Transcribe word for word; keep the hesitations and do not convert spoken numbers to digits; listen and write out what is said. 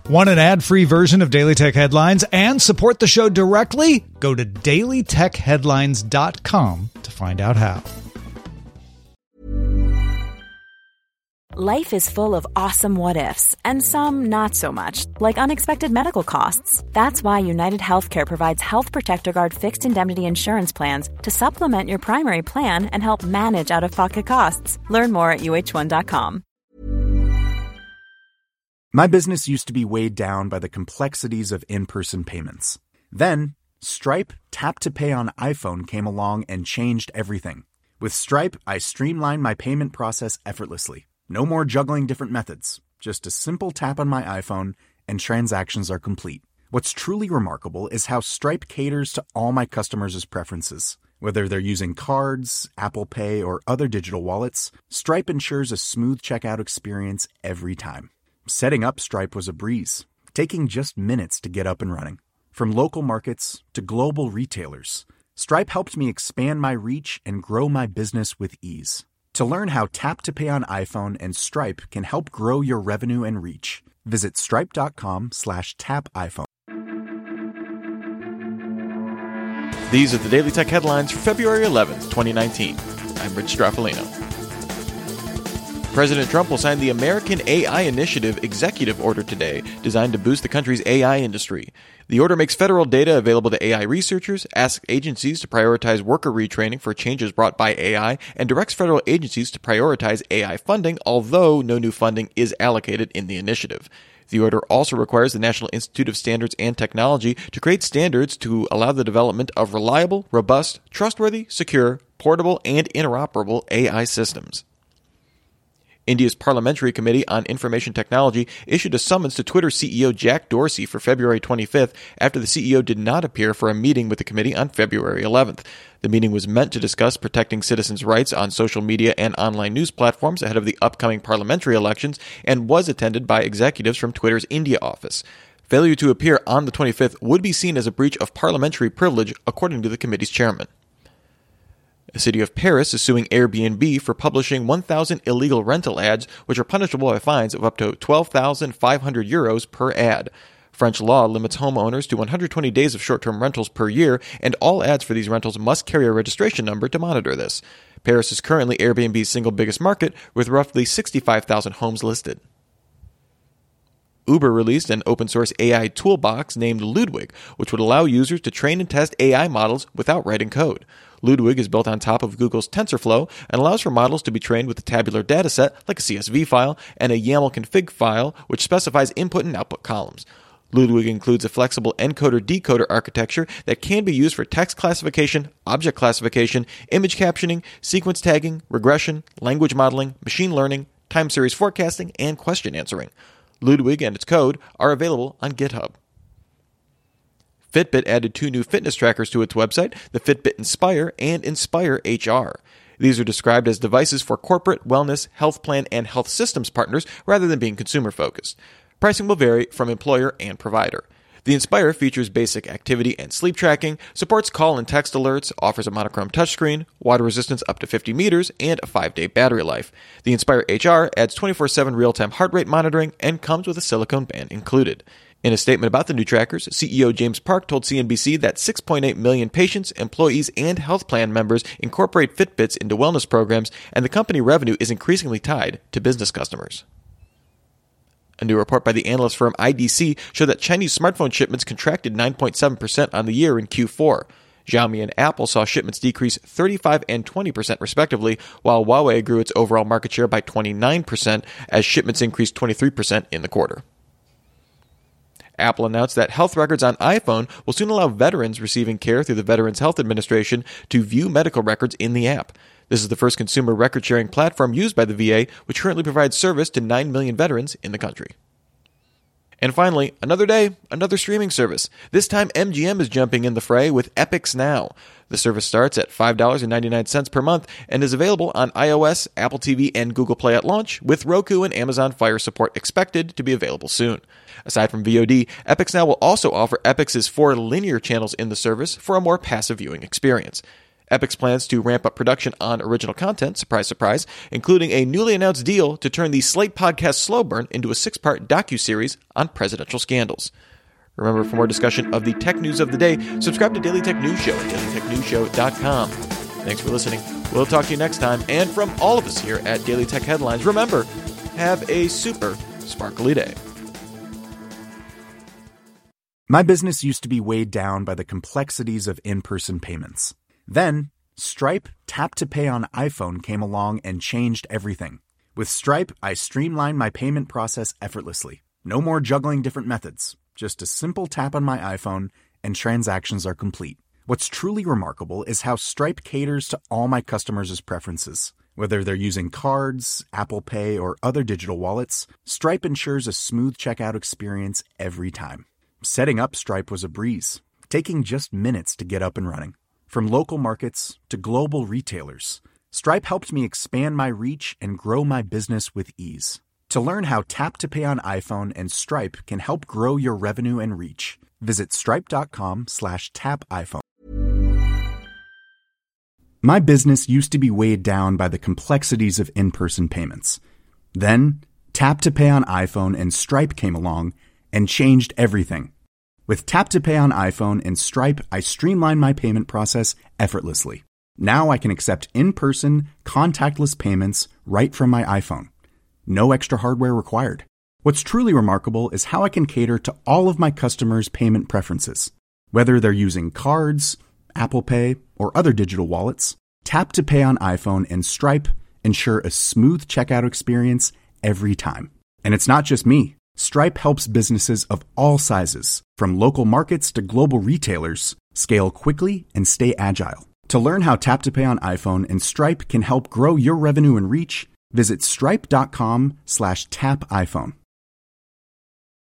Want an ad-free version of Daily Tech Headlines and support the show directly? Go to daily tech headlines dot com to find out how. Life is full of awesome what-ifs, and some not so much, like unexpected medical costs. That's why United Healthcare provides Health Protector Guard fixed indemnity insurance plans to supplement your primary plan and help manage out-of-pocket costs. Learn more at U H one dot com. My business used to be weighed down by the complexities of in-person payments. Then, Stripe Tap to Pay on iPhone came along and changed everything. With Stripe, I streamlined my payment process effortlessly. No more juggling different methods. Just a simple tap on my iPhone and transactions are complete. What's truly remarkable is how Stripe caters to all my customers' preferences. Whether they're using cards, Apple Pay, or other digital wallets, Stripe ensures a smooth checkout experience every time. Setting up Stripe was a breeze, taking just minutes to get up and running. From local markets to global retailers, Stripe helped me expand my reach and grow my business with ease. To learn how Tap to Pay on iPhone and Stripe can help grow your revenue and reach, visit stripe.com slash tap iPhone. These are the Daily Tech Headlines for February eleventh, twenty nineteen. I'm Rich Straffolino. President Trump will sign the American A I Initiative executive order today, designed to boost the country's A I industry. The order makes federal data available to A I researchers, asks agencies to prioritize worker retraining for changes brought by A I, and directs federal agencies to prioritize A I funding, although no new funding is allocated in the initiative. The order also requires the National Institute of Standards and Technology to create standards to allow the development of reliable, robust, trustworthy, secure, portable, and interoperable A I systems. India's Parliamentary Committee on Information Technology issued a summons to Twitter C E O Jack Dorsey for February twenty-fifth after the C E O did not appear for a meeting with the committee on February eleventh. The meeting was meant to discuss protecting citizens' rights on social media and online news platforms ahead of the upcoming parliamentary elections and was attended by executives from Twitter's India office. Failure to appear on the twenty-fifth would be seen as a breach of parliamentary privilege, according to the committee's chairman. The city of Paris is suing Airbnb for publishing one thousand illegal rental ads, which are punishable by fines of up to twelve thousand five hundred euros per ad. French law limits homeowners to one hundred twenty days of short-term rentals per year, and all ads for these rentals must carry a registration number to monitor this. Paris is currently Airbnb's single biggest market, with roughly sixty-five thousand homes listed. Uber released an open-source A I toolbox named Ludwig, which would allow users to train and test A I models without writing code. Ludwig is built on top of Google's TensorFlow and allows for models to be trained with a tabular dataset, like a C S V file, and a YAML config file, which specifies input and output columns. Ludwig includes a flexible encoder-decoder architecture that can be used for text classification, object classification, image captioning, sequence tagging, regression, language modeling, machine learning, time series forecasting, and question answering. Ludwig and its code are available on GitHub. Fitbit added two new fitness trackers to its website, the Fitbit Inspire and Inspire H R. These are described as devices for corporate, wellness, health plan, and health systems partners rather than being consumer-focused. Pricing will vary from employer and provider. The Inspire features basic activity and sleep tracking, supports call and text alerts, offers a monochrome touchscreen, water resistance up to fifty meters, and a five-day battery life. The Inspire H R adds twenty-four seven real-time heart rate monitoring and comes with a silicone band included. In a statement about the new trackers, C E O James Park told C N B C that six point eight million patients, employees, and health plan members incorporate Fitbits into wellness programs, and the company revenue is increasingly tied to business customers. A new report by the analyst firm I D C showed that Chinese smartphone shipments contracted nine point seven percent on the year in Q four. Xiaomi and Apple saw shipments decrease thirty-five and twenty percent respectively, while Huawei grew its overall market share by twenty-nine percent as shipments increased twenty-three percent in the quarter. Apple announced that health records on iPhone will soon allow veterans receiving care through the Veterans Health Administration to view medical records in the app. This is the first consumer record-sharing platform used by the V A, which currently provides service to nine million veterans in the country. And finally, another day, another streaming service. This time, M G M is jumping in the fray with Epix Now. The service starts at five dollars and ninety-nine cents per month and is available on iOS, Apple T V, and Google Play at launch, with Roku and Amazon Fire support expected to be available soon. Aside from V O D, Epix Now will also offer Epix's four linear channels in the service for a more passive viewing experience. Epix plans to ramp up production on original content, surprise, surprise, including a newly announced deal to turn the Slate podcast Slow Burn into a six-part docuseries on presidential scandals. Remember, for more discussion of the tech news of the day, subscribe to Daily Tech News Show at daily tech news show dot com. Thanks for listening. We'll talk to you next time. And from all of us here at Daily Tech Headlines, remember, have a super sparkly day. My business used to be weighed down by the complexities of in-person payments. Then, Stripe Tap to Pay on iPhone came along and changed everything. With Stripe, I streamlined my payment process effortlessly. No more juggling different methods. Just a simple tap on my iPhone and transactions are complete. What's truly remarkable is how Stripe caters to all my customers' preferences. Whether they're using cards, Apple Pay, or other digital wallets, Stripe ensures a smooth checkout experience every time. Setting up Stripe was a breeze, taking just minutes to get up and running. From local markets to global retailers, Stripe helped me expand my reach and grow my business with ease. To learn how Tap to Pay on iPhone and Stripe can help grow your revenue and reach, visit stripe.com slash tap iPhone. My business used to be weighed down by the complexities of in-person payments. Then, Tap to Pay on iPhone and Stripe came along and changed everything. With Tap to Pay on iPhone and Stripe, I streamlined my payment process effortlessly. Now I can accept in-person, contactless payments right from my iPhone. No extra hardware required. What's truly remarkable is how I can cater to all of my customers' payment preferences. Whether they're using cards, Apple Pay, or other digital wallets, Tap to Pay on iPhone and Stripe ensure a smooth checkout experience every time. And it's not just me. Stripe helps businesses of all sizes, from local markets to global retailers, scale quickly and stay agile. To learn how Tap to Pay on iPhone and Stripe can help grow your revenue and reach, visit stripe.com slash tap iPhone.